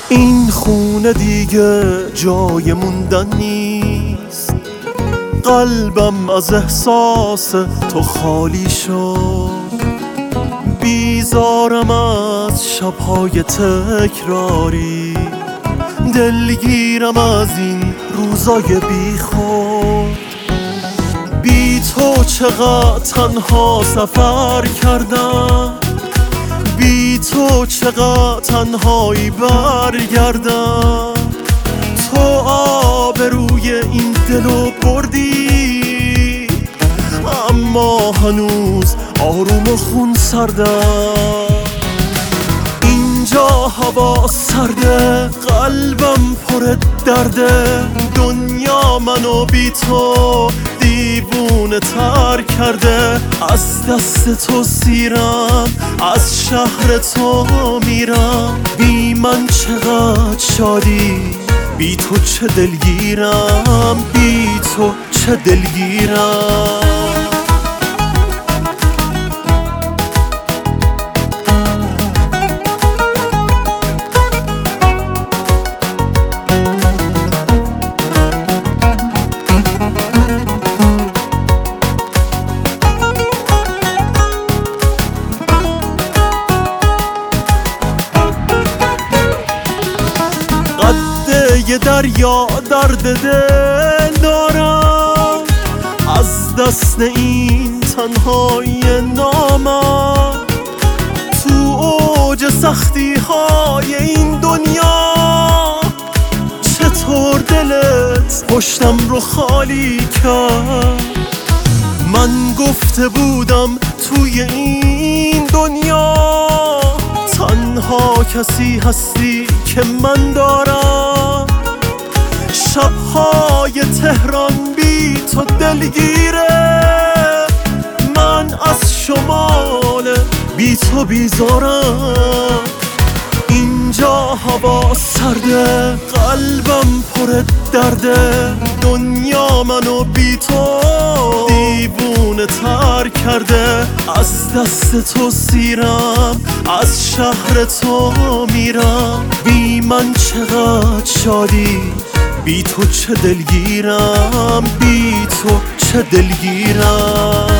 این خونه دیگه جای موندن نیست، قلبم از احساس تو خالی شد. بیزارم از شب‌های تکراری، دلگیرم از این روزای بیخود. بی تو چقدر تنها سفر کردم، بی تو چقدر تنهایی برگردم. تو آبروی این دلو بردی، اما هنوز آروم و خون سردم. اینجا هوا سرده، قلبم پر درده، دنیا منو بی تو دیوونه تر کرده. از دست تو سیرم، از شهر تو میرم. بی من چقدر شادی، بی تو چه دلگیرم، بی تو چه دلگیرم. یه دریا درد دل دارم، از دست این تنهایی نامم. تو اوج سختی های این دنیا، چطور دلت پشتم رو خالی کرد؟ من گفته بودم توی این دنیا تنها کسی هستی که من دارم. شب‌های تهران بی تو دلگیره، من از شمال بی تو بیزارم. اینجا هوا سرده، قلبم پر درده، دنیا منو بی تو دیوونه تر کرده. از دست تو سیرم، از شهر تو میرم. بی من چقدر شادی، بی تو چه دلگیرم، بی تو چه دلگیرم.